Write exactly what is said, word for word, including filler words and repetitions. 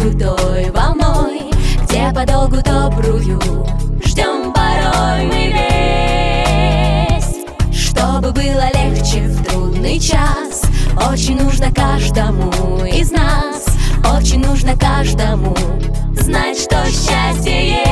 той волной, где подолгу добрую ждем порой мы весть. Чтобы было легче в трудный час, очень нужно каждому из нас, очень нужно каждому знать, что счастье есть.